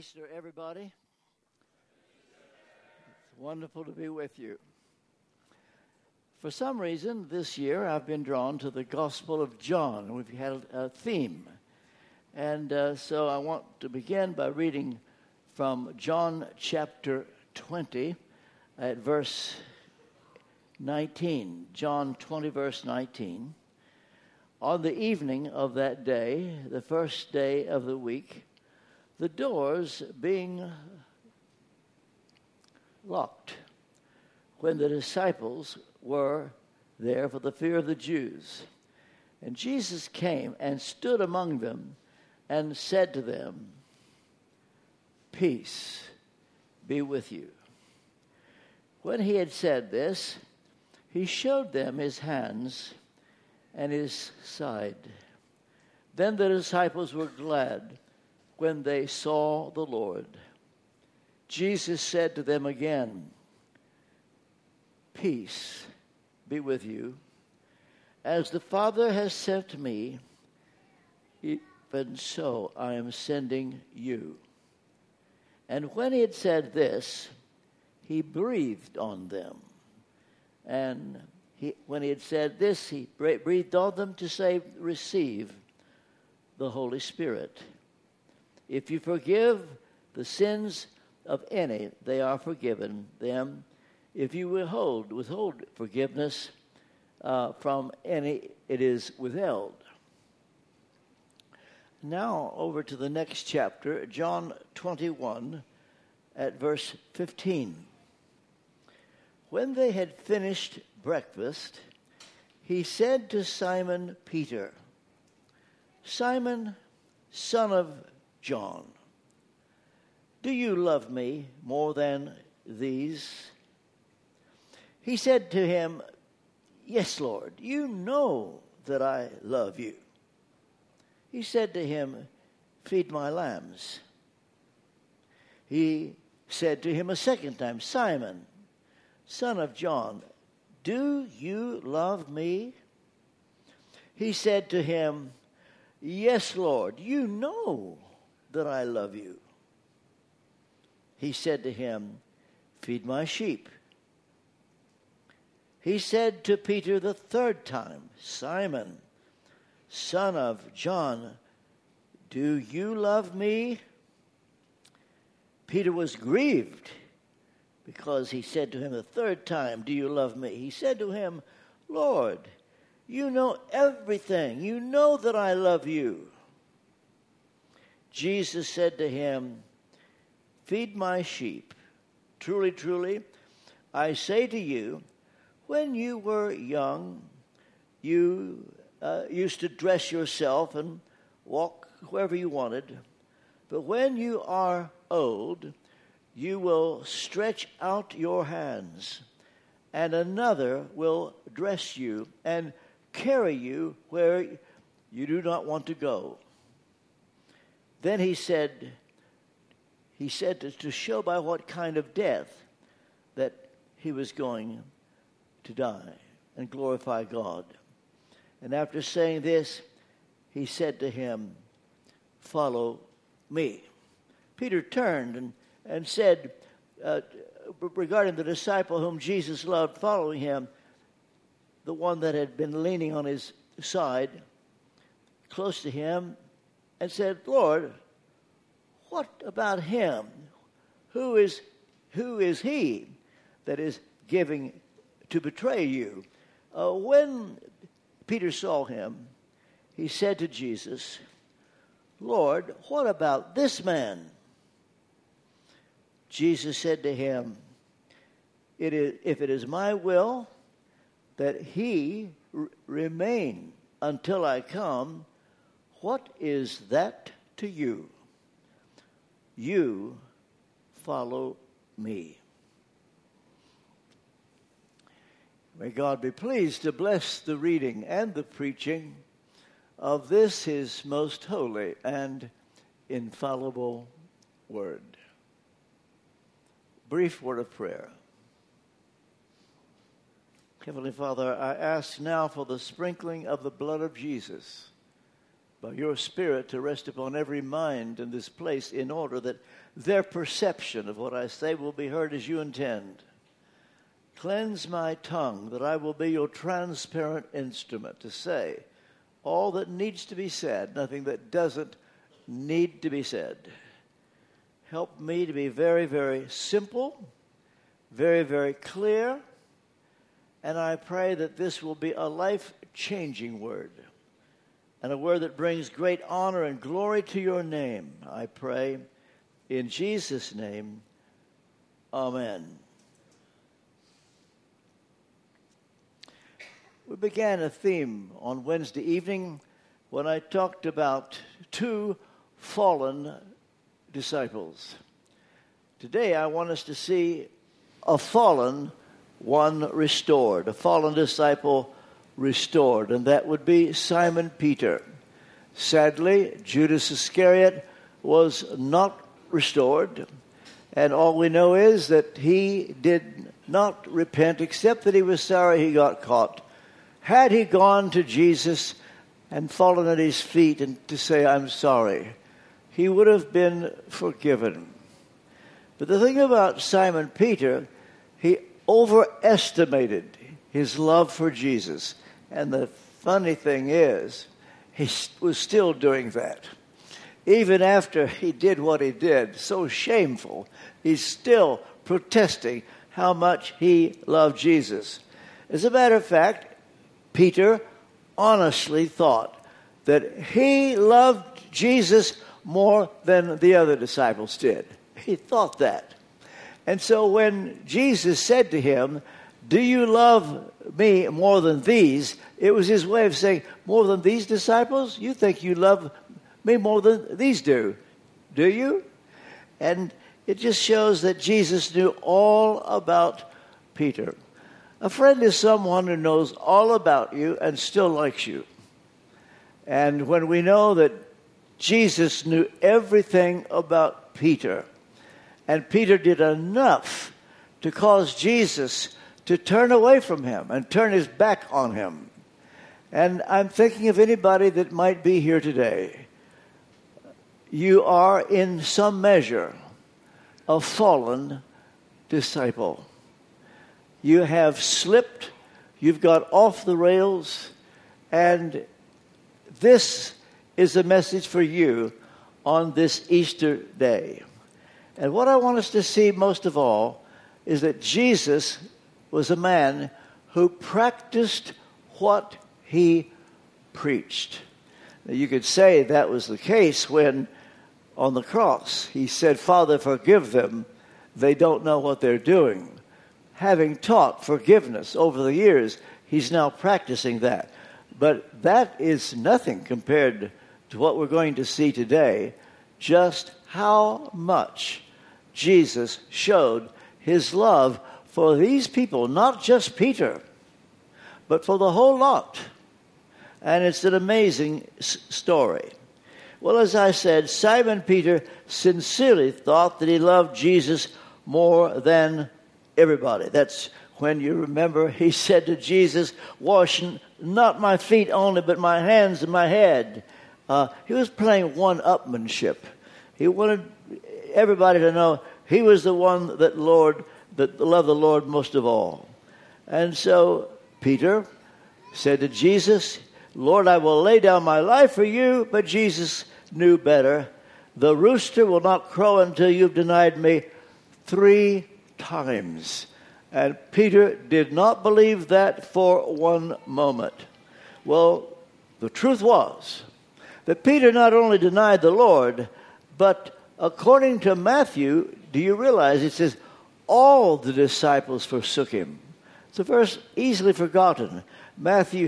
Easter, everybody. It's wonderful to be with you. For some reason, this year, I've been drawn to the Gospel of John. We've had a theme. And so I want to begin by reading from John chapter 20 at verse 19. John 20, verse 19. On the evening of that day, the first day of the week, the doors being locked, when the disciples were there for the fear of the Jews. And Jesus came and stood among them and said to them, "Peace be with you." When he had said this, he showed them his hands and his side. Then the disciples were glad when they saw the Lord. Jesus said to them again, "Peace be with you. As the Father has sent me, even so I am sending you." And when he had said this, he breathed on them. And when he had said this, he breathed on them to say, "Receive the Holy Spirit. If you forgive the sins of any, they are forgiven them. If you withhold forgiveness from any, it is withheld." Now over to the next chapter, John 21 at verse 15. When they had finished breakfast, he said to Simon Peter, "Simon, son of John, do you love me more than these?" He said to him, "Yes, Lord, you know that I love you." He said to him, "Feed my lambs." He said to him a second time, "Simon, son of John, do you love me?" He said to him, "Yes, Lord, you know that I love you." He said to him, "Feed my sheep." He said to Peter the third time, "Simon, son of John, do you love me?" Peter was grieved because he said to him the third time, "Do you love me?" He said to him, "Lord, you know everything. You know that I love you." Jesus said to him, "Feed my sheep. Truly, truly, I say to you, when you were young, you used to dress yourself and walk wherever you wanted. But when you are old, you will stretch out your hands, and another will dress you and carry you where you do not want to go." Then he said to show by what kind of death that he was going to die and glorify God. And after saying this, he said to him, "Follow me." Peter turned and said, regarding the disciple whom Jesus loved following him, the one that had been leaning on his side, close to him, and said, "Lord, what about him? Who is he that is giving to betray you?" When Peter saw him, he said to Jesus, "Lord, what about this man?" Jesus said to him, if it is my will that he remain until I come, what is that to you? You follow me." May God be pleased to bless the reading and the preaching of this his most holy and infallible word. Brief word of prayer. Heavenly Father, I ask now for the sprinkling of the blood of Jesus, by your Spirit to rest upon every mind in this place in order that their perception of what I say will be heard as you intend. Cleanse my tongue that I will be your transparent instrument to say all that needs to be said, nothing that doesn't need to be said. Help me to be very, very simple, very, very clear, and I pray that this will be a life-changing word and a word that brings great honor and glory to your name. I pray in Jesus' name, amen. We began a theme on Wednesday evening when I talked about two fallen disciples. Today I want us to see a fallen one restored, a fallen disciple restored, and that would be Simon Peter. Sadly, Judas Iscariot was not restored, and all we know is that he did not repent except that he was sorry he got caught. Had he gone to Jesus and fallen at his feet and to say, I'm sorry, he would have been forgiven. But the thing about Simon Peter, he overestimated his love for Jesus. And the funny thing is, he was still doing that. Even after he did what he did, so shameful, he's still protesting how much he loved Jesus. As a matter of fact, Peter honestly thought that he loved Jesus more than the other disciples did. He thought that. And so when Jesus said to him, do you love me more than these? It was his way of saying, more than these disciples? You think you love me more than these do you? And it just shows that Jesus knew all about Peter. A friend is someone who knows all about you and still likes you. And when we know that Jesus knew everything about Peter, and Peter did enough to cause Jesus to turn away from him and turn his back on him. And I'm thinking of anybody that might be here today. You are in some measure a fallen disciple. You have slipped, you've got off the rails, and this is a message for you on this Easter day. And what I want us to see most of all is that Jesus was a man who practiced what he preached. Now, you could say that was the case when on the cross he said, Father, forgive them. They don't know what they're doing. Having taught forgiveness over the years, he's now practicing that. But that is nothing compared to what we're going to see today, just how much Jesus showed his love for these people, not just Peter, but for the whole lot. And it's an amazing story. Well, as I said, Simon Peter sincerely thought that he loved Jesus more than everybody. That's when you remember he said to Jesus, wash not my feet only, but my hands and my head. He was playing one-upmanship. He wanted everybody to know he was the one that loved the Lord most of all. And so Peter said to Jesus, Lord, I will lay down my life for you. But Jesus knew better. The rooster will not crow until you've denied me 3 times. And Peter did not believe that for one moment. Well, the truth was that Peter not only denied the Lord, but according to Matthew, do you realize it says, all the disciples forsook him. It's a verse easily forgotten. Matthew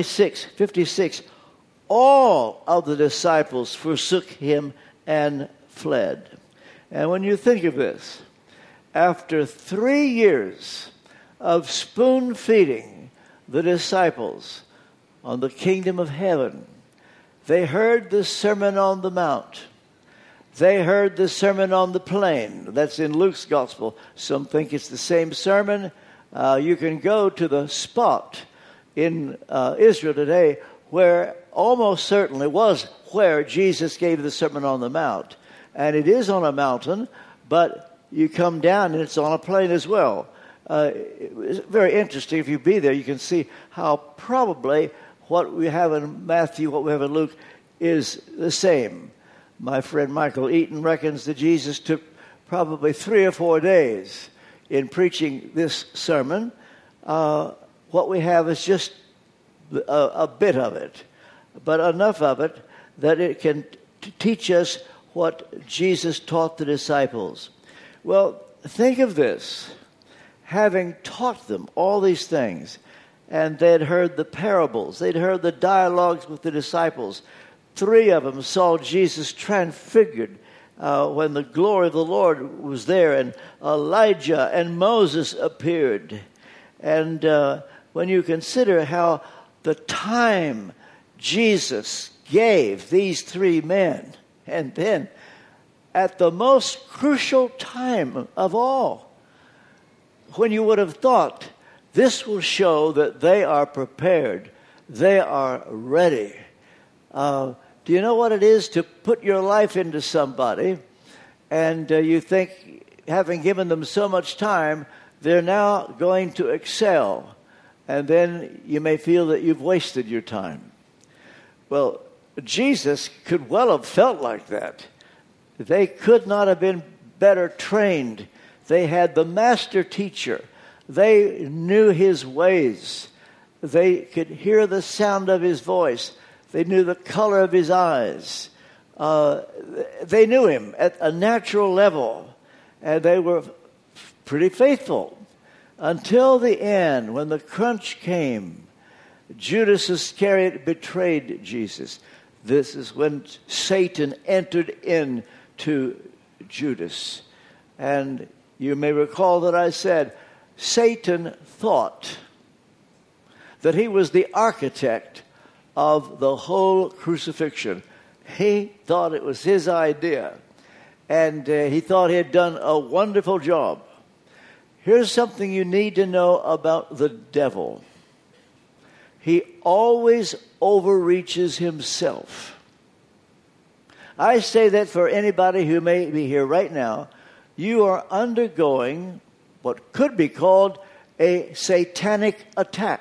26:56. All of the disciples forsook him and fled. And when you think of this, after 3 years of spoon feeding the disciples on the kingdom of heaven, they heard the Sermon on the Mount. They heard the Sermon on the Plain. That's in Luke's Gospel. Some think it's the same sermon. You can go to the spot in Israel today where almost certainly was where Jesus gave the Sermon on the Mount. And it is on a mountain, but you come down and it's on a plain as well. It's very interesting. If you be there, you can see how probably what we have in Matthew, what we have in Luke, is the same. My friend Michael Eaton reckons that Jesus took probably 3 or 4 days in preaching this sermon. What we have is just a bit of it, but enough of it that it can teach us what Jesus taught the disciples. Well, think of this. Having taught them all these things, and they'd heard the parables, they'd heard the dialogues with the disciples. 3 of them saw Jesus transfigured when the glory of the Lord was there, and Elijah and Moses appeared. And when you consider how the time Jesus gave these 3 men, and then at the most crucial time of all, when you would have thought this will show that they are prepared, they are ready. Do you know what it is to put your life into somebody, and you think, having given them so much time, they're now going to excel, and then you may feel that you've wasted your time. Well, Jesus could well have felt like that. They could not have been better trained. They had the master teacher. They knew his ways. They could hear the sound of his voice. They knew the color of his eyes. They knew him at a natural level. And they were pretty faithful until the end, when the crunch came. Judas Iscariot betrayed Jesus. This is when Satan entered into Judas. And you may recall that I said, Satan thought that he was the architect of the whole crucifixion. He thought it was his idea. And he thought he had done a wonderful job. Here's something you need to know about the devil. He always overreaches himself. I say that for anybody who may be here right now, you are undergoing what could be called a satanic attack.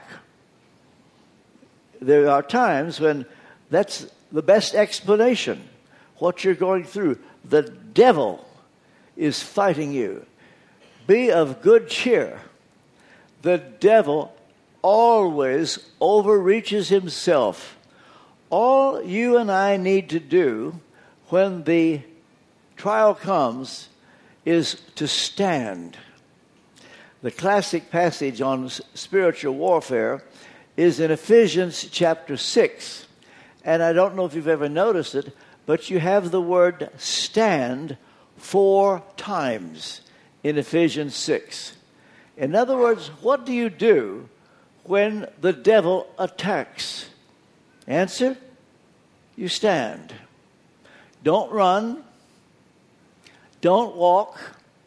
There are times when that's the best explanation, what you're going through. The devil is fighting you. Be of good cheer. The devil always overreaches himself. All you and I need to do when the trial comes is to stand. The classic passage on spiritual warfare is in Ephesians chapter 6. And I don't know if you've ever noticed it, but you have the word stand 4 times in Ephesians 6. In other words, what do you do when the devil attacks? Answer, you stand. Don't run. Don't walk.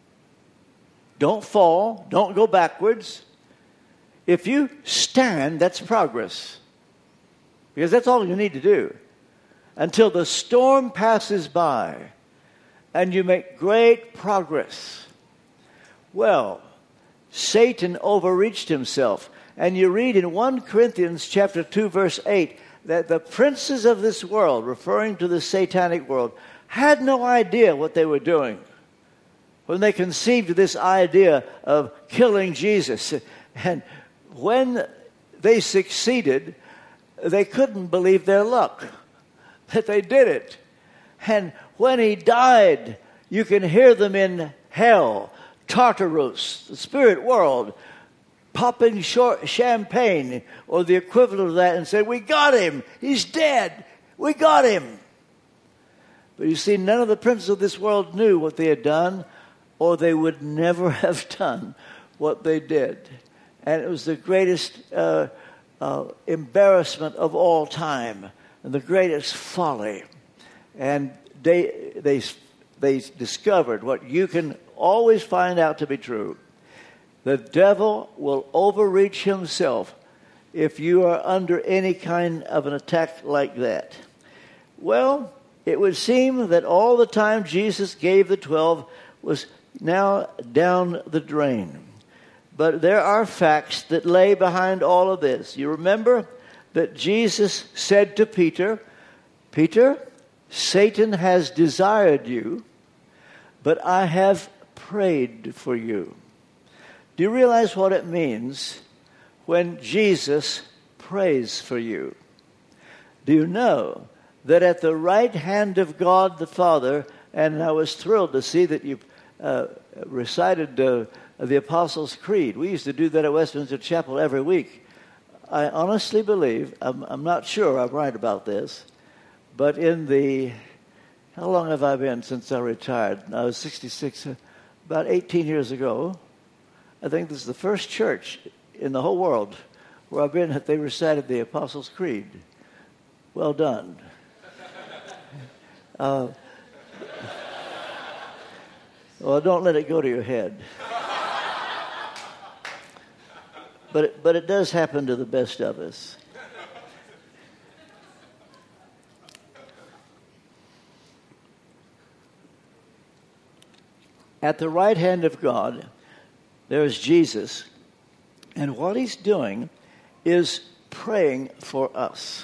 Don't fall. Don't go backwards. If you stand, that's progress. Because that's all you need to do. Until the storm passes by and you make great progress. Well, Satan overreached himself. And you read in 1 Corinthians chapter 2, verse 8, that the princes of this world, referring to the satanic world, had no idea what they were doing when they conceived this idea of killing Jesus. And when they succeeded, they couldn't believe their luck that they did it. And when he died, you can hear them in hell, Tartarus, the spirit world, popping champagne or the equivalent of that and say, "We got him. He's dead. We got him." But you see, none of the princes of this world knew what they had done, or they would never have done what they did. And it was the greatest embarrassment of all time and the greatest folly. And they discovered what you can always find out to be true. The devil will overreach himself if you are under any kind of an attack like that. Well, it would seem that all the time Jesus gave the 12 was now down the drain. But there are facts that lay behind all of this. You remember that Jesus said to Peter, Peter, Satan has desired you, but I have prayed for you. Do you realize what it means when Jesus prays for you? Do you know that at the right hand of God the Father, and I was thrilled to see that you recited the Apostles' Creed. We used to do that at Westminster Chapel every week. I honestly believe, I'm not sure I'm right about this, but how long have I been since I retired? I was 66, about 18 years ago. I think this is the first church in the whole world where I've been that they recited the Apostles' Creed. Well done. Well, don't let it go to your head. But it does happen to the best of us. At the right hand of God, there is Jesus. And what he's doing is praying for us.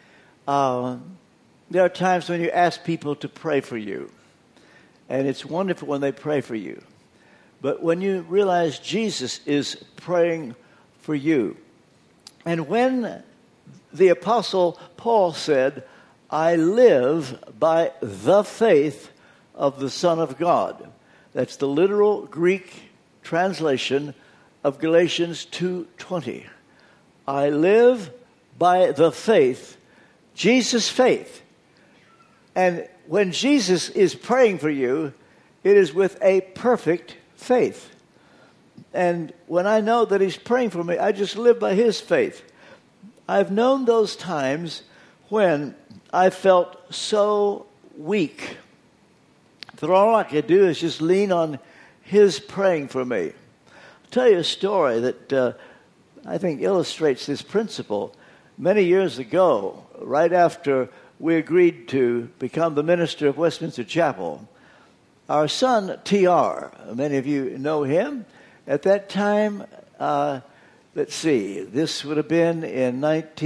There are times when you ask people to pray for you. And it's wonderful when they pray for you. But when you realize Jesus is praying for you. And when the Apostle Paul said, I live by the faith of the Son of God. That's the literal Greek translation of Galatians 2:20. I live by the faith, Jesus' faith. And when Jesus is praying for you, it is with a perfect faith. And when I know that he's praying for me, I just live by his faith. I've known those times when I felt so weak that all I could do is just lean on his praying for me. I'll tell you a story that I think illustrates this principle. Many years ago, right after we agreed to become the minister of Westminster Chapel, our son, T.R., many of you know him. At that time, let's see, this would have been in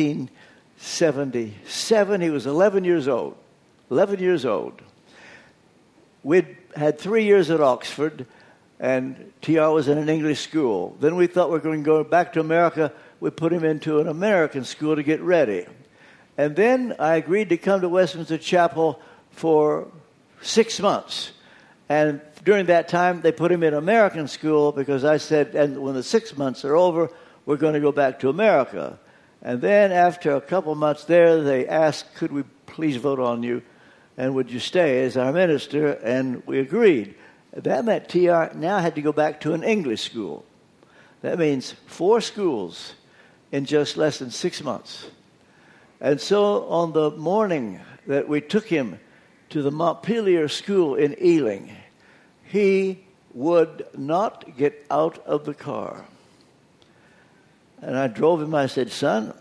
1977. He was 11 years old. 11 years old. We'd had 3 years at Oxford, and T.R. was in an English school. Then we thought we were going to go back to America. We put him into an American school to get ready. And then I agreed to come to Westminster Chapel for 6 months. And during that time, they put him in American school because I said, and when the 6 months are over, we're going to go back to America. And then after a couple months there, they asked, could we please vote on you? And would you stay as our minister? And we agreed. That meant T.R. now had to go back to an English school. That means 4 schools in just less than 6 months. And so on the morning that we took him to the Montpelier School in Ealing, he would not get out of the car. And I drove him. I said, son,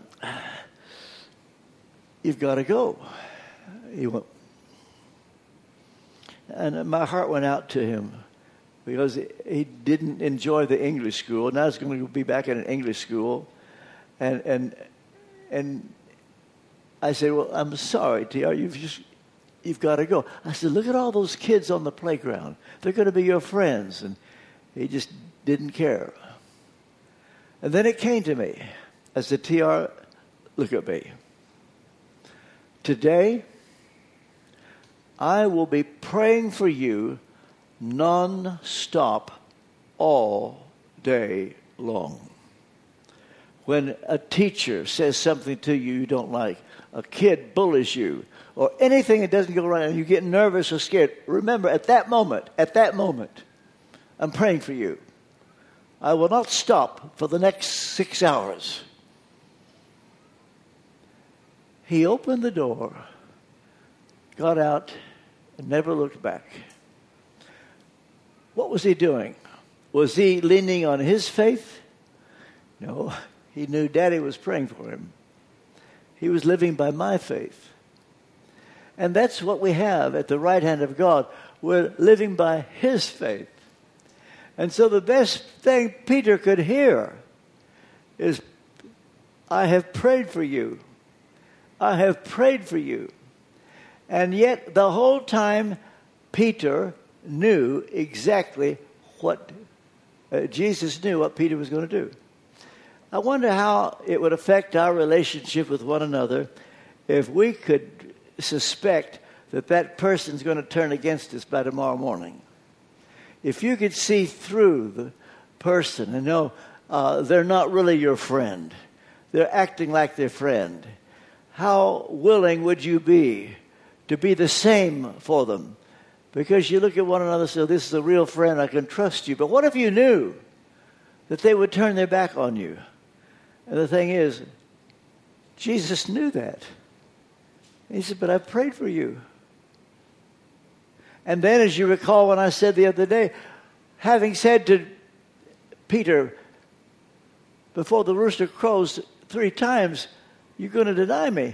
you've got to go. He went. And my heart went out to him because he didn't enjoy the English school. Now he's going to be back in an English school. And I said, well, I'm sorry, T.R., you've got to go. I said, look at all those kids on the playground. They're going to be your friends. And he just didn't care. And then it came to me. I said, T.R., look at me. Today, I will be praying for you non-stop all day long. When a teacher says something to you you don't like, a kid bullies you, or anything that doesn't go right and you get nervous or scared, remember at that moment, I'm praying for you. I will not stop for the next 6 hours. He opened the door, got out, and never looked back. What was he doing? Was he leaning on his faith? No. He knew Daddy was praying for him. He was living by my faith. And that's what we have at the right hand of God. We're living by his faith. And so the best thing Peter could hear is, I have prayed for you. I have prayed for you. And yet the whole time Peter knew exactly what Jesus knew what Peter was going to do. I wonder how it would affect our relationship with one another if we could suspect that that person's going to turn against us by tomorrow morning. If you could see through the person and know they're not really your friend, they're acting like their friend, how willing would you be to be the same for them? Because you look at one another and say, this is a real friend, I can trust you. But what if you knew that they would turn their back on you? And the thing is, Jesus knew that. He said, but I prayed for you. And then, as you recall when I said the other day, having said to Peter, before the rooster crows 3 times, you're going to deny me.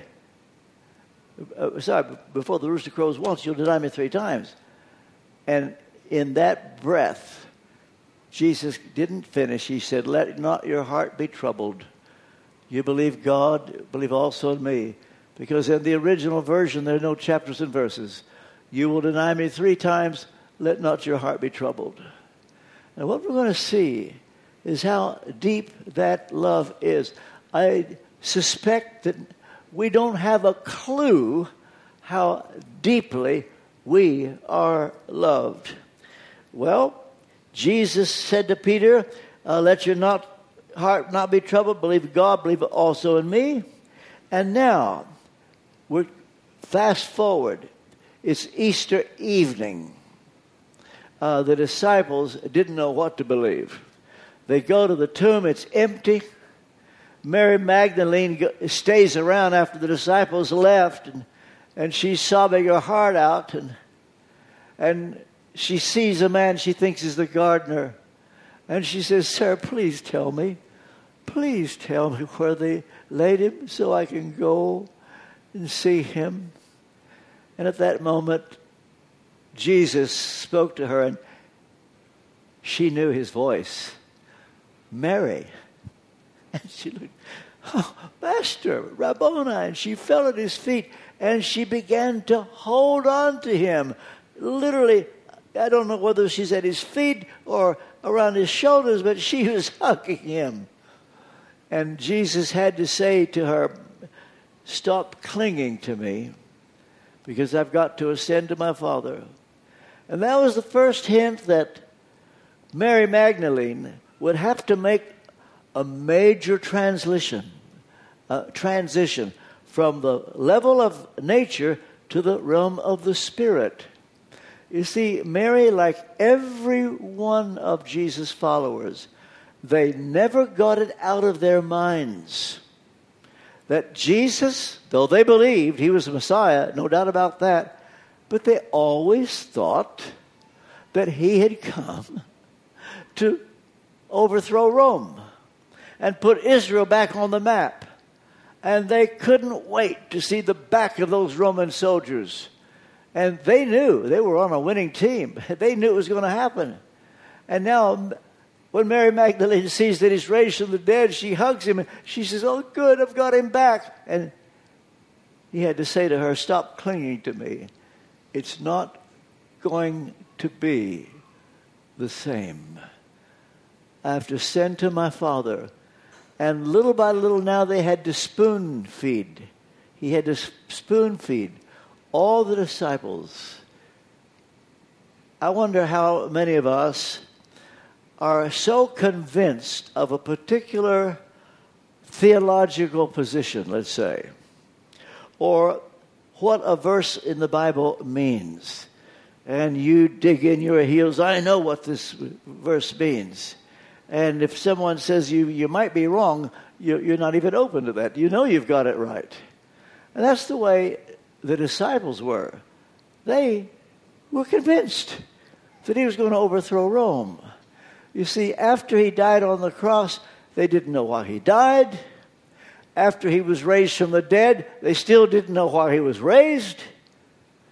Before the rooster crows once, you'll deny me 3 times. And in that breath, Jesus didn't finish. He said, let not your heart be troubled. You believe God, believe also in me. Because in the original version, there are no chapters and verses. You will deny me 3 times, let not your heart be troubled. And what we're going to see is how deep that love is. I suspect that we don't have a clue how deeply we are loved. Well, Jesus said to Peter, let your heart not be troubled. Believe God, believe also in me. And now, we're fast forward. It's Easter evening. The disciples didn't know what to believe. They go to the tomb. It's empty. Mary Magdalene stays around after the disciples left, and she's sobbing her heart out. And she sees a man she thinks is the gardener. And she says, sir, please tell me. Please tell me where they laid him so I can go and see him. And at that moment, Jesus spoke to her, and she knew his voice. Mary. And she looked, oh, Master, Rabboni. And she fell at his feet, and she began to hold on to him. Literally, I don't know whether she's at his feet or around his shoulders, but she was hugging him. And Jesus had to say to her, stop clinging to me, because I've got to ascend to my Father. And that was the first hint that Mary Magdalene would have to make a major transition from the level of nature to the realm of the Spirit. You see, Mary, like every one of Jesus' followers, they never got it out of their minds that Jesus, though they believed he was the Messiah, no doubt about that, but they always thought that he had come to overthrow Rome and put Israel back on the map. And they couldn't wait to see the back of those Roman soldiers. And they knew they were on a winning team. They knew it was going to happen. And now, when Mary Magdalene sees that he's raised from the dead, she hugs him and she says, oh, good, I've got him back. And he had to say to her, stop clinging to me. It's not going to be the same. I have to send to my Father. And little by little now they had to spoon feed. He had to spoon feed all the disciples. I wonder how many of us are so convinced of a particular theological position, let's say, or what a verse in the Bible means. And you dig in your heels, I know what this verse means. And if someone says you might be wrong, you're not even open to that. You know you've got it right. And that's the way the disciples were. They were convinced that he was going to overthrow Rome. You see, after he died on the cross, they didn't know why he died. After he was raised from the dead, they still didn't know why he was raised.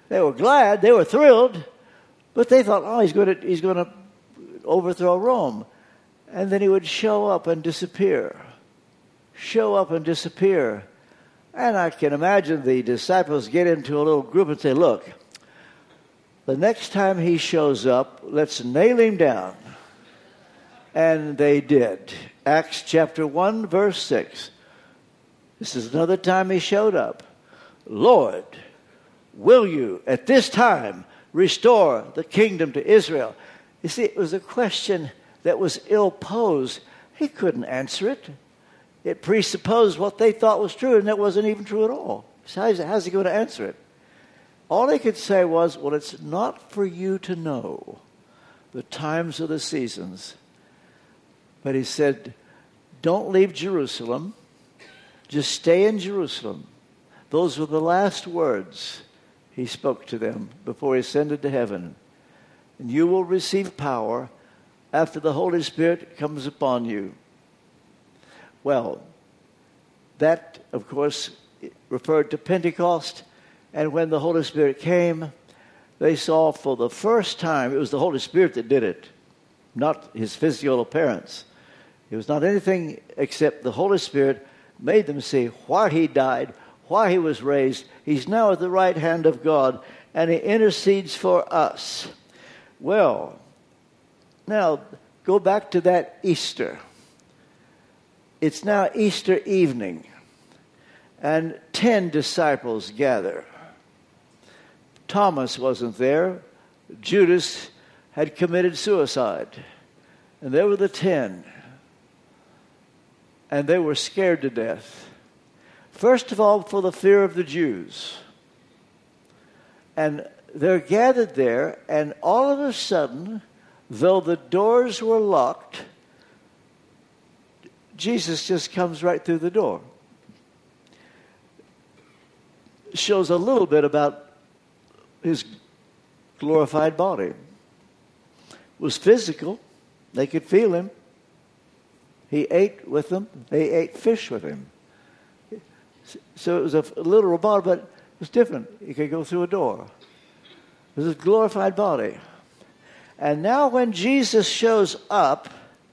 They were glad, they were thrilled, but they thought, oh, he's going to overthrow Rome. And then he would show up and disappear. Show up and disappear. And I can imagine the disciples get into a little group and say, look, the next time he shows up, let's nail him down. And they did. Acts chapter 1, verse 6. This is another time he showed up. Lord, will you at this time restore the kingdom to Israel? You see, it was a question that was ill-posed. He couldn't answer it. It presupposed what they thought was true, and that wasn't even true at all. So how's he going to answer it? All he could say was, well, it's not for you to know the times or the seasons. But he said, don't leave Jerusalem. Just stay in Jerusalem. Those were the last words he spoke to them before he ascended to heaven. And you will receive power after the Holy Spirit comes upon you. Well, that, of course, referred to Pentecost. And when the Holy Spirit came, they saw for the first time, it was the Holy Spirit that did it, not his physical appearance. It was not anything except the Holy Spirit made them see why he died, why he was raised. He's now at the right hand of God, and he intercedes for us. Well, now go back to that Easter. It's now Easter evening, and 10 disciples gather. Thomas wasn't there. Judas had committed suicide. And there were the 10. And they were scared to death. First of all, for the fear of the Jews. And they're gathered there, and all of a sudden, though the doors were locked, Jesus just comes right through the door. Shows a little bit about his glorified body. It was physical. They could feel him. He ate with them. They ate fish with him. So it was a literal body, but it was different. He could go through a door. It was his glorified body. And now when Jesus shows up,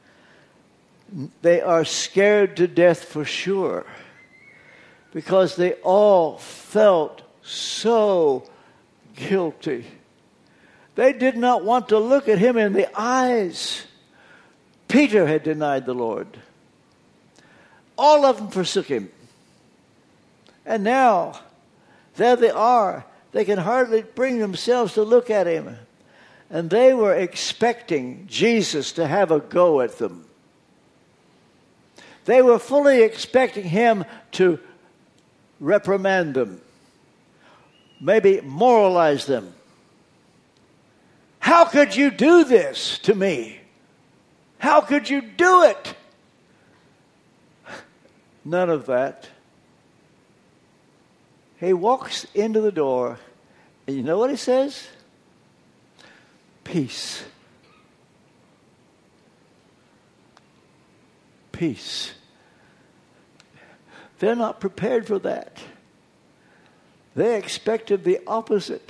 they are scared to death for sure, because they all felt so guilty. They did not want to look at him in the eyes. Peter had denied the Lord. All of them forsook him. And now, there they are. They can hardly bring themselves to look at him. And they were expecting Jesus to have a go at them. They were fully expecting him to reprimand them, maybe moralize them. How could you do this to me? How could you do it? None of that. He walks into the door, and you know what he says? Peace. Peace. They're not prepared for that. They expected the opposite.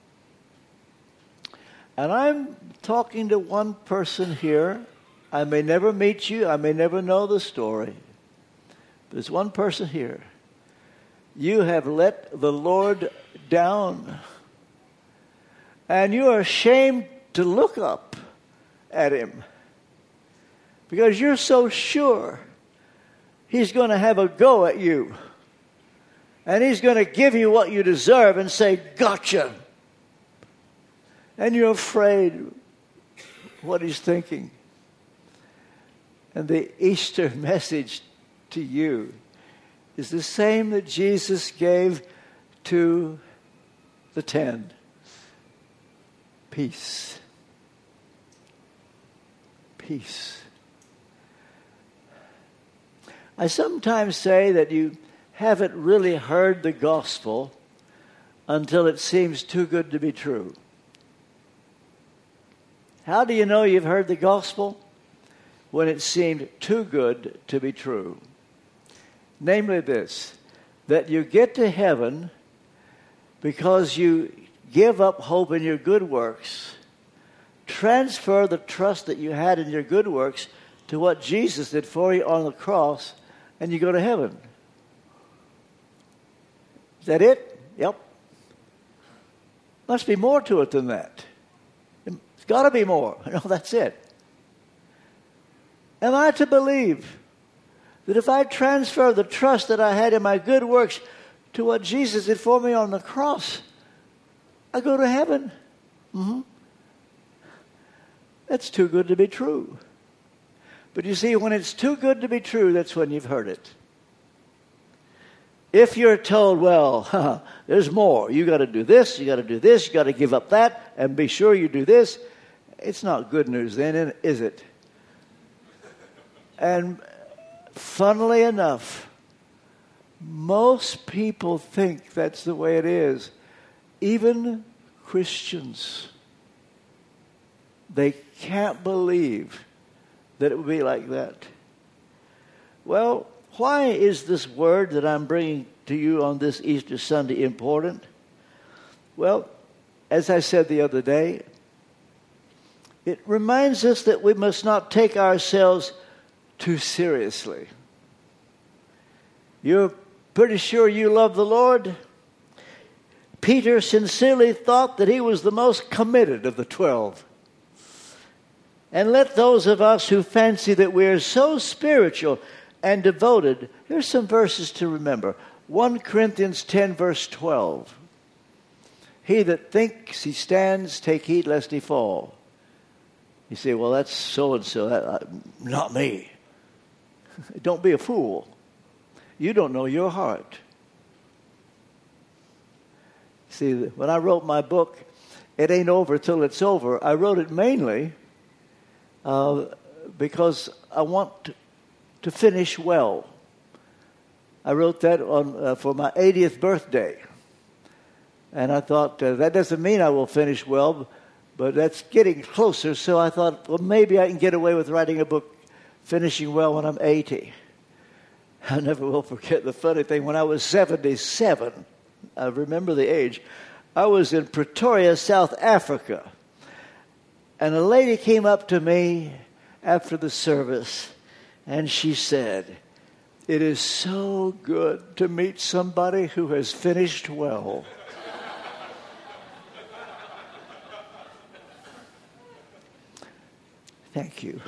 And I'm talking to one person here. I may never meet you. I may never know the story. There's one person here. You have let the Lord down. And you are ashamed to look up at him, because you're so sure he's going to have a go at you. And he's going to give you what you deserve and say, gotcha. And you're afraid what he's thinking. And the Easter message to you is the same that Jesus gave to the 10. Peace. Peace. I sometimes say that you haven't really heard the gospel until it seems too good to be true. How do you know you've heard the gospel? When it seemed too good to be true. Namely this, that you get to heaven because you give up hope in your good works, transfer the trust that you had in your good works to what Jesus did for you on the cross, and you go to heaven. Is that it? Yep. Must be more to it than that. It's got to be more. No, that's it. Am I to believe that if I transfer the trust that I had in my good works to what Jesus did for me on the cross, I go to heaven? Mm-hmm. That's too good to be true. But you see, when it's too good to be true, that's when you've heard it. If you're told, well, there's more. You got to do this, you got to do this, you got to give up that, and be sure you do this, it's not good news then, is it? And funnily enough, most people think that's the way it is. Even Christians. They can't believe that it would be like that. Well, why is this word that I'm bringing to you on this Easter Sunday important? Well, as I said the other day, it reminds us that we must not take ourselves too seriously. You're pretty sure you love the Lord? Peter sincerely thought that he was the most committed of the 12. And let those of us who fancy that we are so spiritual and devoted, here's some verses to remember. 1 Corinthians 10, verse 12. He that thinks he stands, take heed lest he fall. You say, well, that's so-and-so. Not me. Don't be a fool. You don't know your heart. See, when I wrote my book, It Ain't Over Till It's Over, I wrote it mainly because I want to finish well. I wrote that for my 80th birthday. And I thought, that doesn't mean I will finish well, but that's getting closer. So I thought, well, maybe I can get away with writing a book finishing well when I'm 80. I never will forget the funny thing. When I was 77, I remember the age, I was in Pretoria, South Africa. And a lady came up to me after the service, and she said, "It is so good to meet somebody who has finished well." Thank you.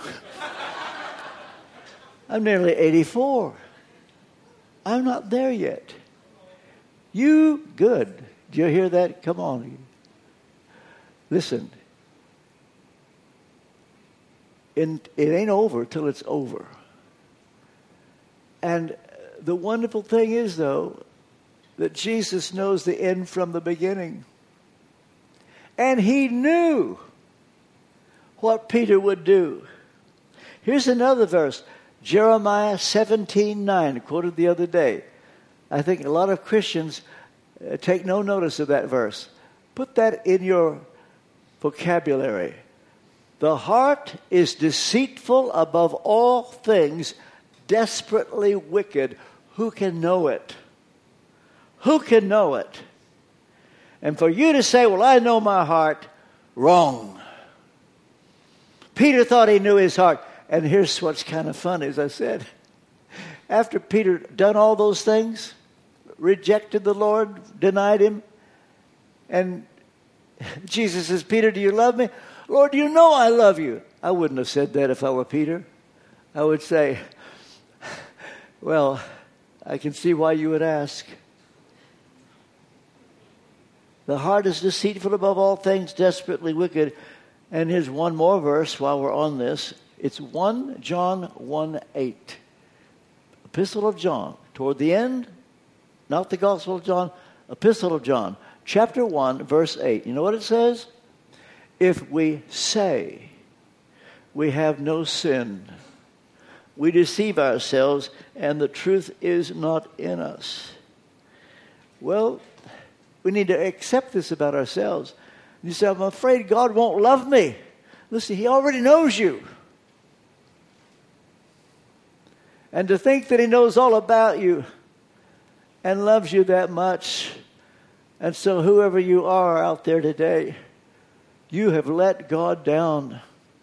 I'm nearly 84. I'm not there yet. You, good. Do you hear that? Come on. Listen. It ain't over till it's over. And the wonderful thing is, though, that Jesus knows the end from the beginning. And he knew what Peter would do. Here's another verse. Jeremiah 17:9, quoted the other day. I think a lot of Christians take no notice of that verse. Put that in your vocabulary. The heart is deceitful above all things, desperately wicked. Who can know it? Who can know it? And for you to say, well, I know my heart, wrong. Peter thought he knew his heart. And here's what's kind of funny, as I said. After Peter done all those things, rejected the Lord, denied him, and Jesus says, Peter, do you love me? Lord, you know I love you. I wouldn't have said that if I were Peter. I would say, well, I can see why you would ask. The heart is deceitful above all things, desperately wicked. And here's one more verse while we're on this. It's 1 John 1:8. Epistle of John. Toward the end, not the Gospel of John, Epistle of John. Chapter 1, verse 8. You know what it says? If we say we have no sin, we deceive ourselves, and the truth is not in us. Well, we need to accept this about ourselves. You say, I'm afraid God won't love me. Listen, he already knows you. And to think that he knows all about you and loves you that much And so whoever you are out there today, you have let God down.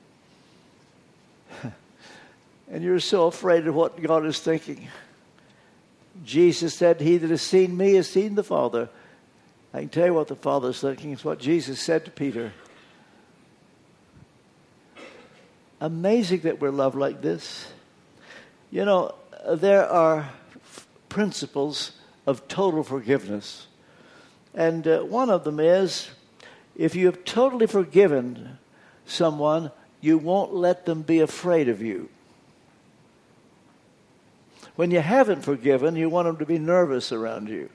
And you're so afraid of what God is thinking. Jesus said, he that has seen me has seen the Father. I can tell you what the Father is thinking. It's what Jesus said to Peter. Amazing that we're loved like this. You know, there are principles of total forgiveness. And one of them is, if you have totally forgiven someone, you won't let them be afraid of you. When you haven't forgiven, you want them to be nervous around you.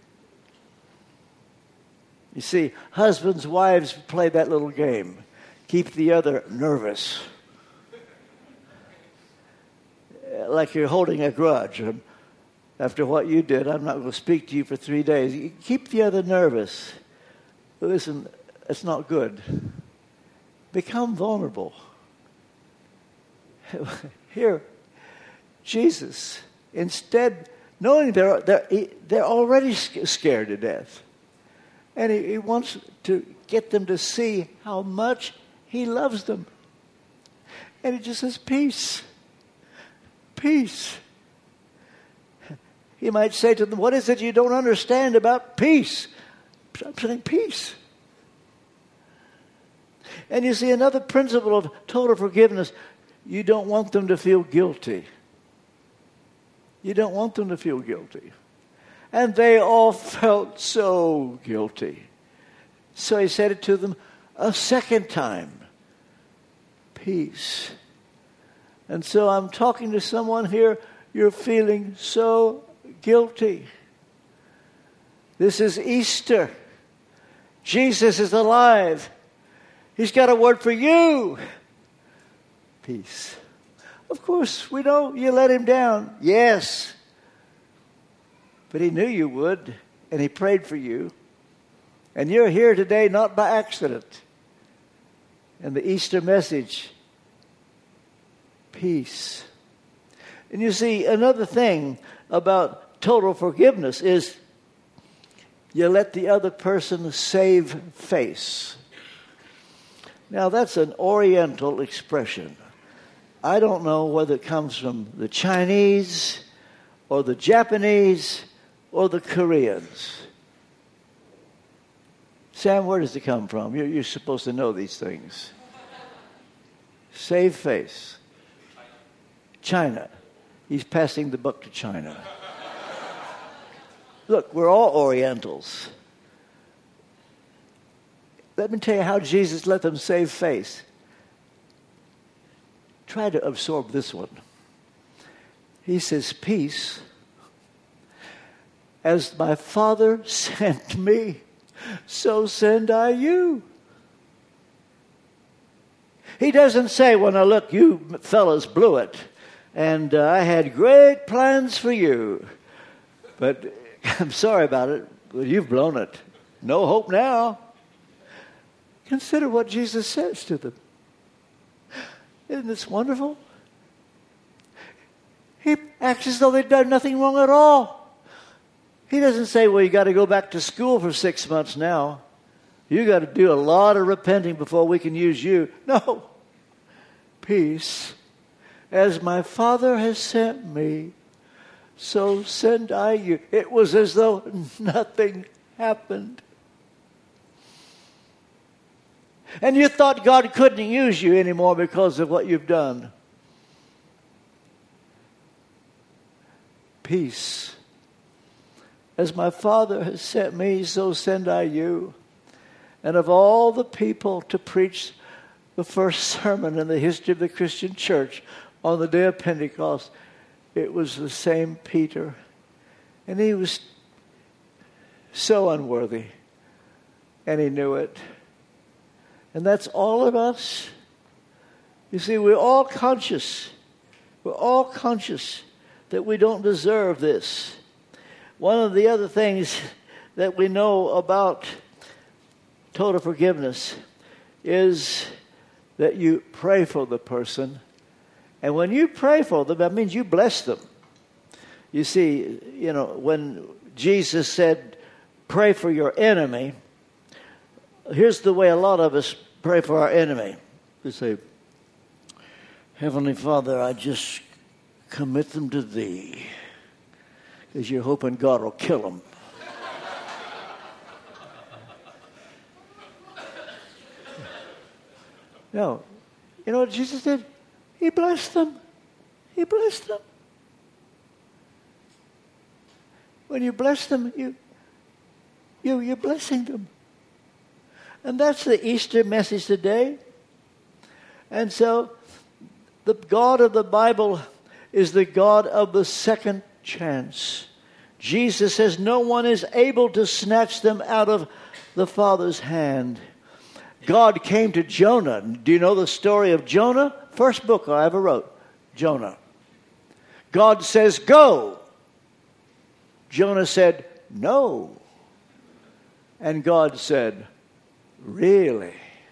You see, husbands, wives play that little game. Keep the other nervous. Like you're holding a grudge. After what you did, I'm not going to speak to you for 3 days. You keep the other nervous. Listen, it's not good. Become vulnerable. Here, Jesus, instead, knowing they're already scared to death. And he wants to get them to see how much he loves them. And he just says, peace. Peace. He might say to them, what is it you don't understand about peace? I'm saying peace. And you see, another principle of total forgiveness, you don't want them to feel guilty. You don't want them to feel guilty. And they all felt so guilty. So he said it to them a second time. Peace. And so I'm talking to someone here, you're feeling so guilty. This is Easter. Jesus is alive. He's got a word for you. Peace. Of course, we know you let him down. Yes. But he knew you would, and he prayed for you. And you're here today not by accident. And the Easter message, peace. And you see, another thing about total forgiveness is you let the other person save face. Now, that's an Oriental expression. I don't know whether it comes from the Chinese or the Japanese or the Koreans. Sam, where does it come from? You're supposed to know these things. Save face. China. He's passing the buck to China. Look, we're all Orientals. Let me tell you how Jesus let them save face. Try to absorb this one. He says, peace, as my Father sent me, so send I you. He doesn't say, well, now look, you fellas blew it, and I had great plans for you, but I'm sorry about it, but you've blown it. No hope now. Consider what Jesus says to them. Isn't this wonderful? He acts as though they've done nothing wrong at all. He doesn't say, well, you got to go back to school for 6 months now. You got to do a lot of repenting before we can use you. No. Peace. As my Father has sent me, so send I you. It was as though nothing happened. And you thought God couldn't use you anymore because of what you've done. Peace. As my Father has sent me, so send I you. And of all the people to preach the first sermon in the history of the Christian church on the day of Pentecost, it was the same Peter. And he was so unworthy. And he knew it. And that's all of us. You see, we're all conscious. We're all conscious that we don't deserve this. One of the other things that we know about total forgiveness is that you pray for the person. And when you pray for them, that means you bless them. You see, when Jesus said, pray for your enemy, here's the way a lot of us pray for our enemy. We say, Heavenly Father, I just commit them to Thee, because you're hoping God will kill them. No. You know what Jesus did? He blessed them. He blessed them. When you bless them, you're blessing them. And that's the Easter message today. And so the God of the Bible is the God of the second chance. Jesus says no one is able to snatch them out of the Father's hand. God came to Jonah. Do you know the story of Jonah? First book I ever wrote, Jonah. God says, go. Jonah said, no. And God said, really?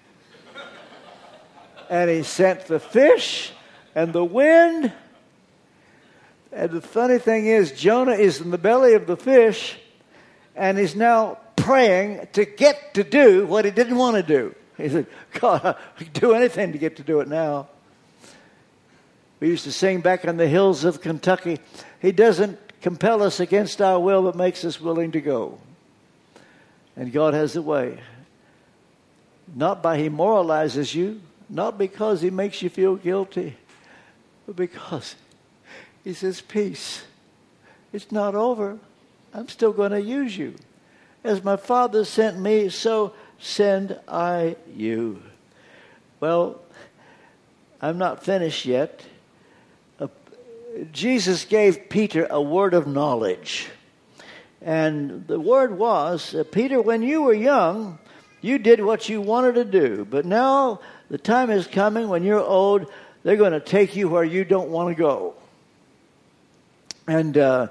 And he sent the fish and the wind. And the funny thing is, Jonah is in the belly of the fish, and he's now praying to get to do what he didn't want to do. He said, God, I can do anything to get to do it now. We used to sing back in the hills of Kentucky, He doesn't compel us against our will, but makes us willing to go. And God has a way. Not by He moralizes you, not because He makes you feel guilty, but because He says, peace. It's not over. I'm still going to use you. As my Father sent me, so send I you. Well, I'm not finished yet. Jesus gave Peter a word of knowledge. And the word was, Peter, when you were young, you did what you wanted to do. But now the time is coming when you're old, they're going to take you where you don't want to go. And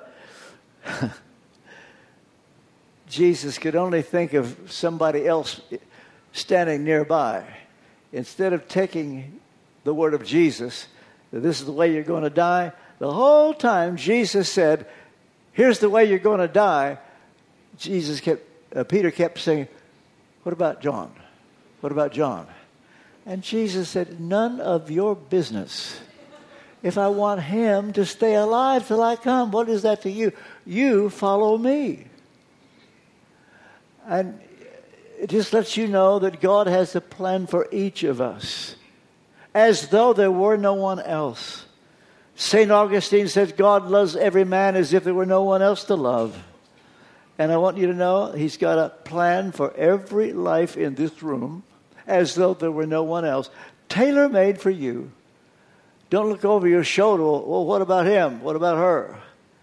Jesus could only think of somebody else standing nearby. Instead of taking the word of Jesus, that this is the way you're going to die, the whole time Jesus said, here's the way you're going to die. Peter kept saying, what about John? What about John? And Jesus said, none of your business. If I want him to stay alive till I come, what is that to you? You follow me. And it just lets you know that God has a plan for each of us, as though there were no one else. St. Augustine says God loves every man as if there were no one else to love. And I want you to know He's got a plan for every life in this room, as though there were no one else. Tailor-made for you. Don't look over your shoulder. Well, what about him? What about her?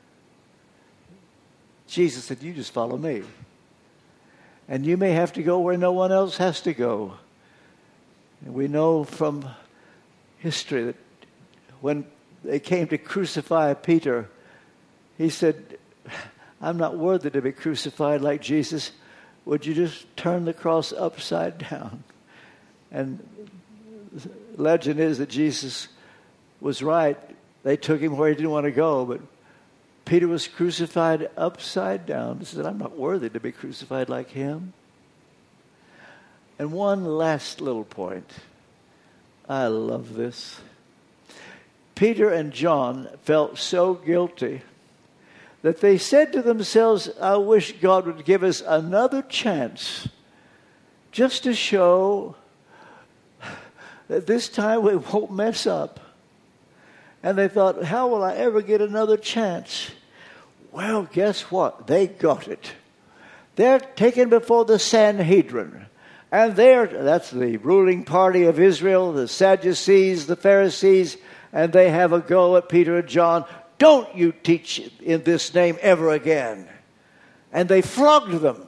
Jesus said, you just follow me. And you may have to go where no one else has to go. And we know from history that when they came to crucify Peter, he said, I'm not worthy to be crucified like Jesus. Would you just turn the cross upside down? And the legend is that Jesus was right. They took him where he didn't want to go, but Peter was crucified upside down. He said, I'm not worthy to be crucified like him. And one last little point. I love this. Peter and John felt so guilty that they said to themselves, I wish God would give us another chance just to show that this time we won't mess up. And they thought, how will I ever get another chance? Well, guess what? They got it. They're taken before the Sanhedrin. And that's the ruling party of Israel, the Sadducees, the Pharisees, and they have a go at Peter and John. Don't you teach in this name ever again. And they flogged them.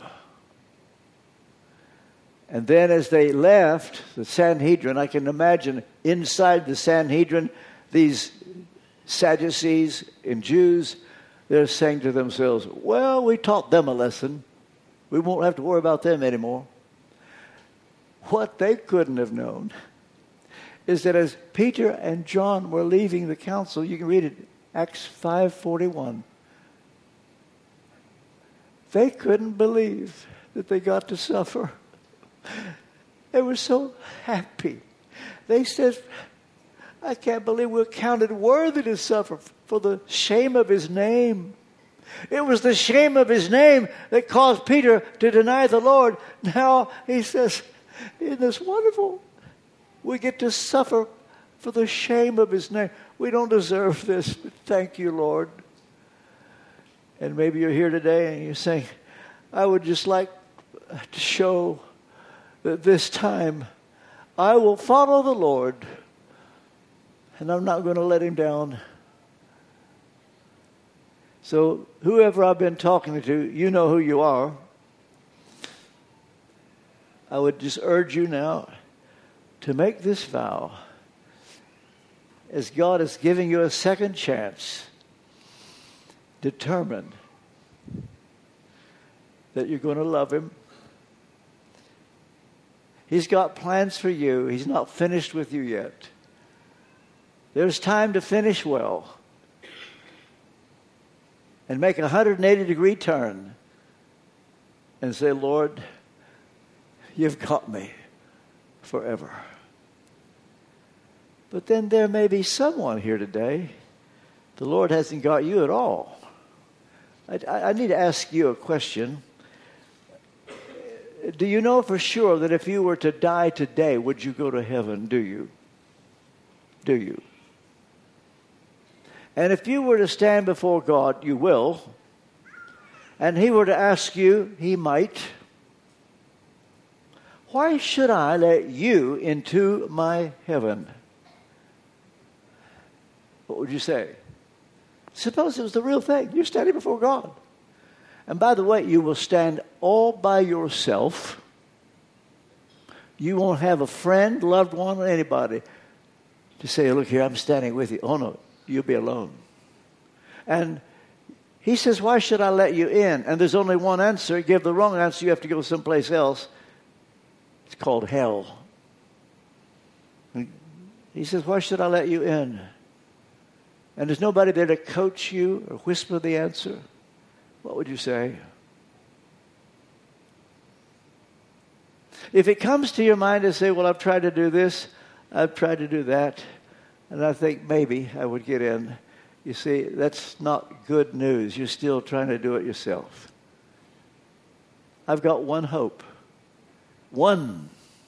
And then as they left the Sanhedrin, I can imagine inside the Sanhedrin, these Sadducees and Jews, they're saying to themselves, well, we taught them a lesson. We won't have to worry about them anymore. What they couldn't have known is that as Peter and John were leaving the council, you can read it, Acts 5:41. They couldn't believe that they got to suffer. They were so happy. They said, I can't believe we're counted worthy to suffer for the shame of his name. It was the shame of his name that caused Peter to deny the Lord. Now he says, isn't this wonderful? We get to suffer for the shame of his name. We don't deserve this, but thank you, Lord. And maybe you're here today and you're saying, I would just like to show that this time I will follow the Lord and I'm not going to let him down. So whoever I've been talking to, you know who you are. I would just urge you now to make this vow as God is giving you a second chance, determined that you're going to love him. He's got plans for you. He's not finished with you yet. There's time to finish well and make a 180-degree turn and say, Lord, you've got me forever. But then there may be someone here today, the Lord hasn't got you at all. I need to ask you a question. Do you know for sure that if you were to die today, would you go to heaven? Do you? Do you? And if you were to stand before God, you will, and he were to ask you, he might, why should I let you into my heaven? What would you say? Suppose it was the real thing. You're standing before God. And by the way, you will stand all by yourself. You won't have a friend, loved one, or anybody to say, look here, I'm standing with you. Oh, no, you'll be alone. And he says, why should I let you in? And there's only one answer. Give the wrong answer, you have to go someplace else. It's called hell. And he says, why should I let you in? And there's nobody there to coach you or whisper the answer. What would you say? If it comes to your mind to say, well, I've tried to do this, I've tried to do that, and I think maybe I would get in. You see, that's not good news. You're still trying to do it yourself. I've got one hope. One.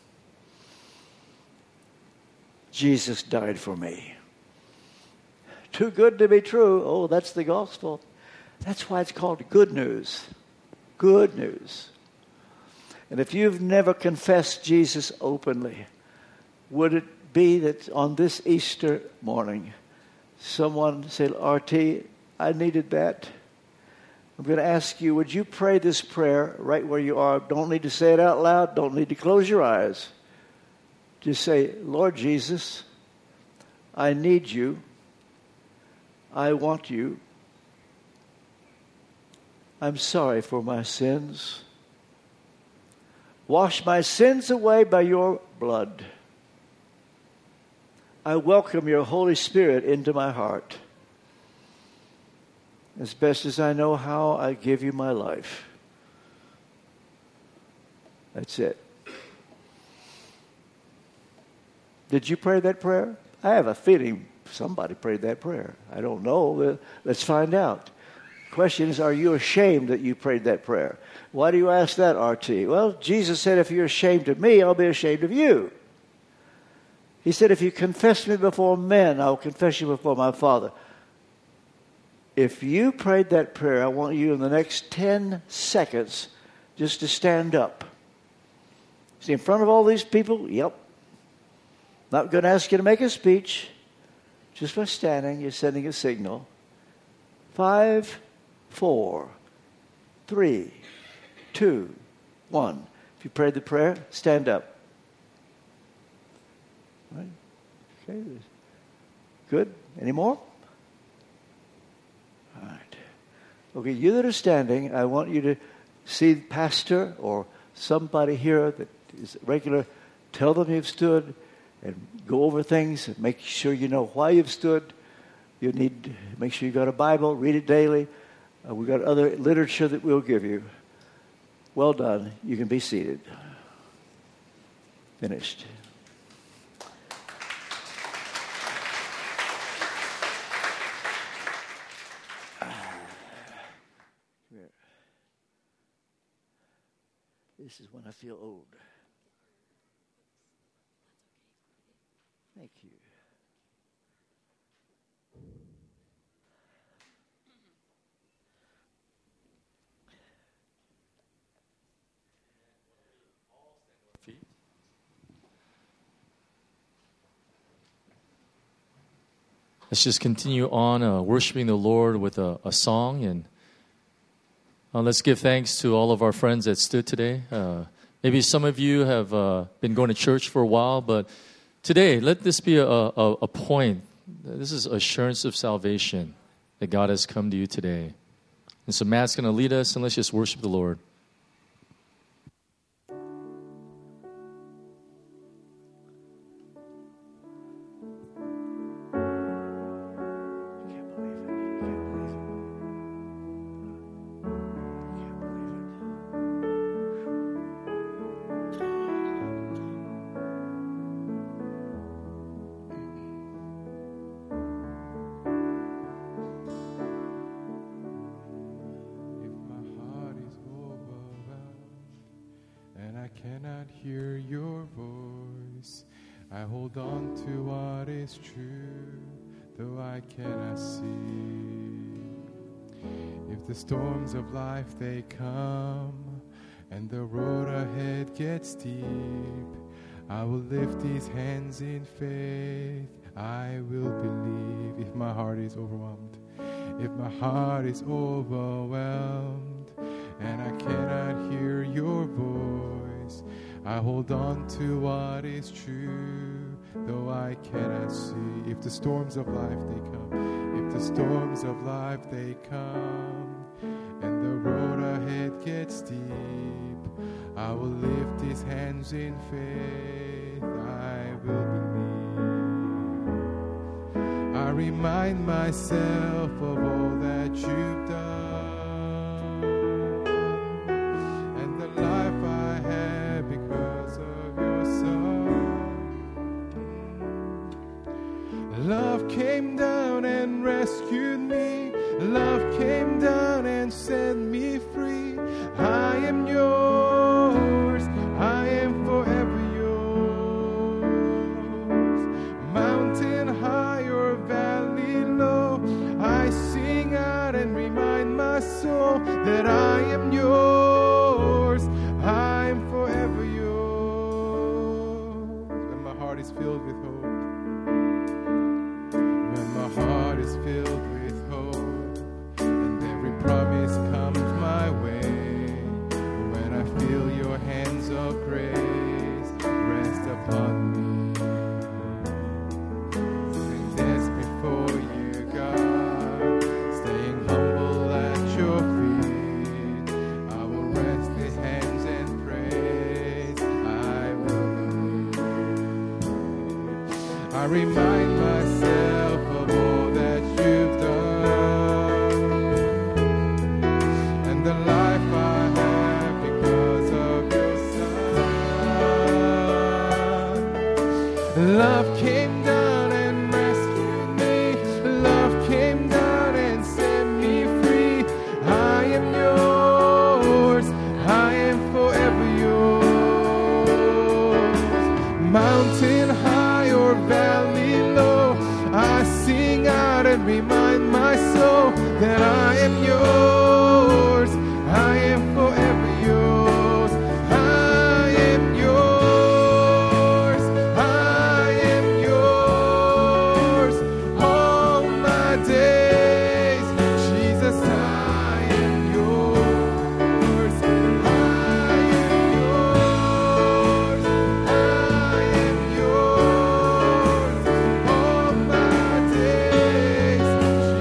Jesus died for me. Too good to be true. Oh, that's the gospel. That's why it's called good news. Good news. And if you've never confessed Jesus openly, would it be that on this Easter morning, someone said, RT, I needed that. I'm going to ask you, would you pray this prayer right where you are? Don't need to say it out loud. Don't need to close your eyes. Just say, Lord Jesus, I need you. I want you. I'm sorry for my sins. Wash my sins away by your blood. I welcome your Holy Spirit into my heart. As best as I know how, I give you my life. That's it. Did you pray that prayer? I have a feeling somebody prayed that prayer. I don't know. Let's find out. Question is, are you ashamed that you prayed that prayer? Why do you ask that, RT? Well, Jesus said, if you're ashamed of me, I'll be ashamed of you. He said, if you confess me before men, I'll confess you before my Father. If you prayed that prayer, I want you in the next 10 seconds just to stand up. See, in front of all these people, yep. Not going to ask you to make a speech. Just by standing, you're sending a signal. 5, 4, 3, 2, 1. If you prayed the prayer, stand up. Right? Okay. Good. Any more? All right. Okay, you that are standing, I want you to see the pastor or somebody here that is regular. Tell them you've stood and go over things and make sure you know why you've stood. You need to make sure you got a Bible, read it daily. We've got other literature that we'll give you. Well done. You can be seated. Finished. This is when I feel old. Thank you. Let's just continue on worshiping the Lord with a song, and let's give thanks to all of our friends that stood today. Maybe some of you have been going to church for a while, but today, let this be a point. This is assurance of salvation that God has come to you today. And so Matt's going to lead us, and let's just worship the Lord. Cannot hear your voice. I hold on to what is true, though I cannot see. If the storms of life they come, and the road ahead gets steep, I will lift these hands in faith. I will believe. If my heart is overwhelmed, if my heart is overwhelmed, and I cannot hear your voice, I hold on to what is true, though I cannot see. If the storms of life they come, if the storms of life they come, and the road ahead gets steep, I will lift these hands in faith. I will believe. I remind myself of all that you've done. Love came down and rescued me. Love came down and set me free. I am yours. I am forever yours. Mountain high or valley low, I sing out and remind my soul that I am yours. I am forever yours. And my heart is filled with hope. Heart is filled with hope, and every promise comes my way. When I feel your hands of grace rest upon me, sing this before you, God, staying humble at your feet. I will rest the hands and praise. I will believe. I remind myself of all that you've done, and the life I have because of your Son. Love came down and rescued me. Love came down and set me free. I am yours. I am forever yours. Mountain high or valley low, I sing out and remind my soul that I am yours. I am forever yours. I am yours. I am yours. All my days, Jesus, I am yours. I am yours. I am yours. All my days,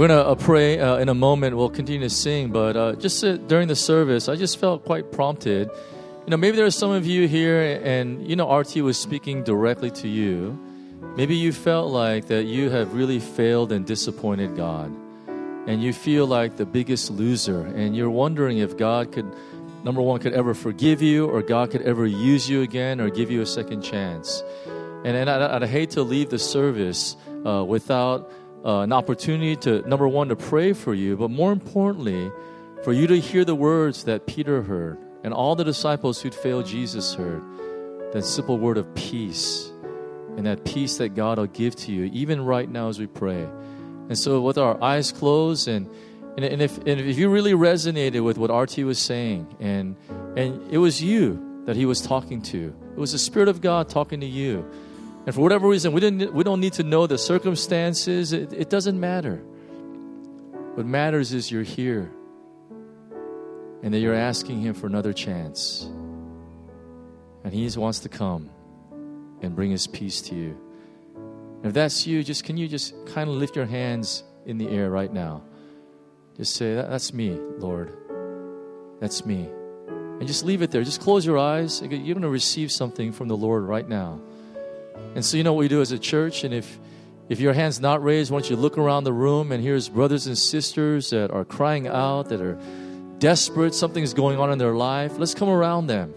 We're going to pray in a moment. We'll continue to sing, but just during the service, I just felt quite prompted. Maybe there are some of you here and, RT was speaking directly to you. Maybe you felt like that you have really failed and disappointed God. And you feel like the biggest loser. And you're wondering if God could, number one, could ever forgive you, or God could ever use you again or give you a second chance. And I'd hate to leave the service without an opportunity to, number one, to pray for you, but more importantly, for you to hear the words that Peter heard and all the disciples who'd failed Jesus heard, that simple word of peace, and that peace that God will give to you, even right now as we pray. And so with our eyes closed, and if you really resonated with what RT was saying, and it was you that he was talking to, it was the Spirit of God talking to you. And for whatever reason, we don't need to know the circumstances. It doesn't matter. What matters is you're here, and that you're asking Him for another chance. And He wants to come and bring His peace to you. And if that's you, can you just kind of lift your hands in the air right now? Just say, that's me, Lord. That's me. And just leave it there. Just close your eyes. You're going to receive something from the Lord right now. And so you know what we do as a church, and if your hand's not raised, why don't you look around the room, and here's brothers and sisters that are crying out, that are desperate, something's going on in their life. Let's come around them.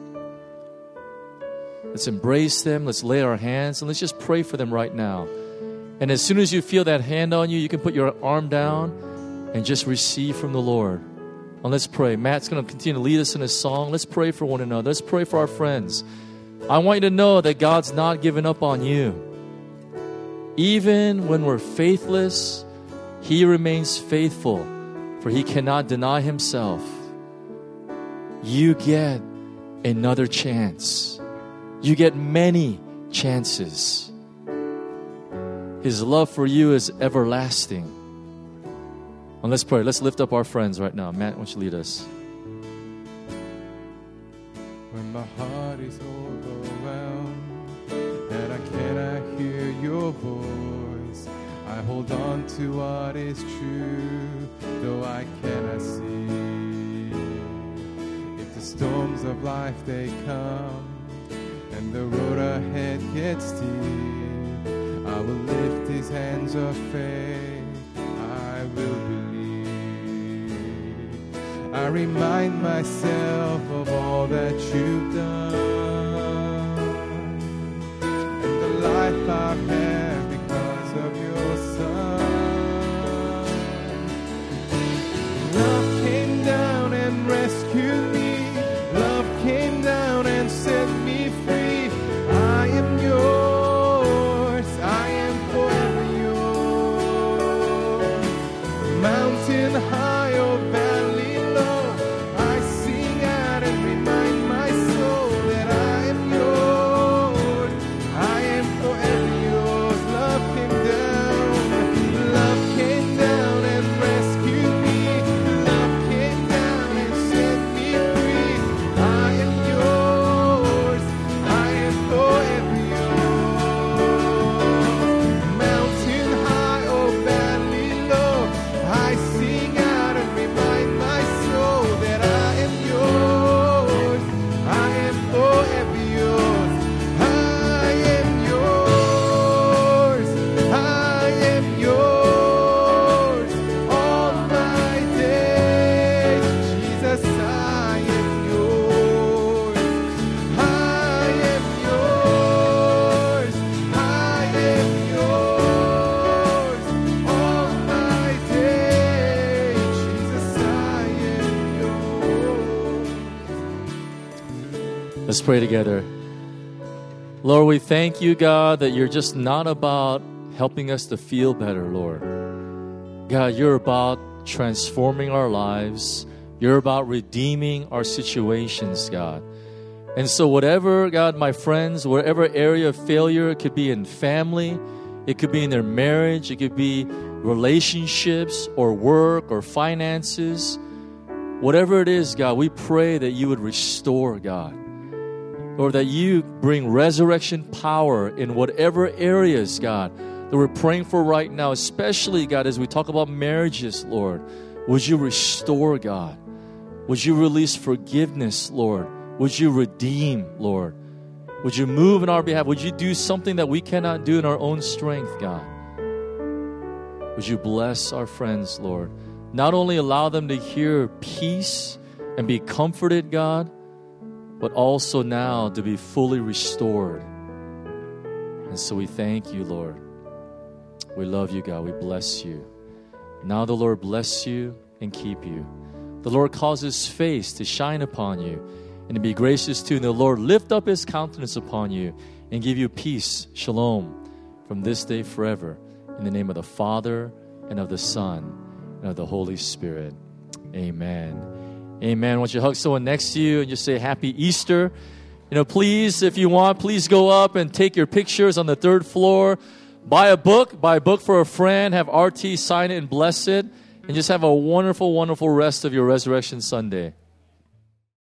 Let's embrace them, let's lay our hands, and let's just pray for them right now. And as soon as you feel that hand on you, you can put your arm down and just receive from the Lord. And let's pray. Matt's going to continue to lead us in a song. Let's pray for one another. Let's pray for our friends. I want you to know that God's not giving up on you. Even when we're faithless, He remains faithful, for He cannot deny Himself. You get another chance. You get many chances. His love for you is everlasting. And let's pray. Let's lift up our friends right now. Matt, why don't you lead us? When my heart is overwhelmed and I cannot hear your voice, I hold on to what is true, though I cannot see. If the storms of life they come and the road ahead gets steep, I will lift these hands of faith, I will believe. I remind myself of all that you've done and the life I've had because of your Son. Love came down and rescued me. Love came down and set me free. I am yours. I am forever yours. Mountain high or valley low, I sing out and remind my soul that I am yours. I am forever yours. Love came down and rescued me. Love came down and set me free. I am yours. I am forever yours. Mountain high or valley low, I sing out and remind my soul that I am yours. I am forever yours. I am yours. I am yours. All my days, Jesus, I am yours. I am yours. I am yours. All my days, Jesus, I am yours. Let's pray together. Lord, we thank you, God, that you're just not about helping us to feel better, Lord. God, you're about transforming our lives. You're about redeeming our situations, God. And so whatever, God, my friends, whatever area of failure, it could be in family, it could be in their marriage, it could be relationships or work or finances. Whatever it is, God, we pray that you would restore, God. Or that you bring resurrection power in whatever areas, God, that we're praying for right now, especially, God, as we talk about marriages, Lord. Would you restore, God? Would you release forgiveness, Lord? Would you redeem, Lord? Would you move in our behalf? Would you do something that we cannot do in our own strength, God? Would you bless our friends, Lord? Not only allow them to hear peace and be comforted, God, but also now to be fully restored. And so we thank you, Lord. We love you, God. We bless you. Now the Lord bless you and keep you. The Lord cause His face to shine upon you and to be gracious to you. And the Lord lift up His countenance upon you and give you peace, shalom, from this day forever. In the name of the Father and of the Son and of the Holy Spirit. Amen. Amen. Why don't you hug someone next to you and just say Happy Easter. Please, if you want, please go up and take your pictures on the 3rd floor. Buy a book for a friend, have RT sign it and bless it, and just have a wonderful, wonderful rest of your Resurrection Sunday.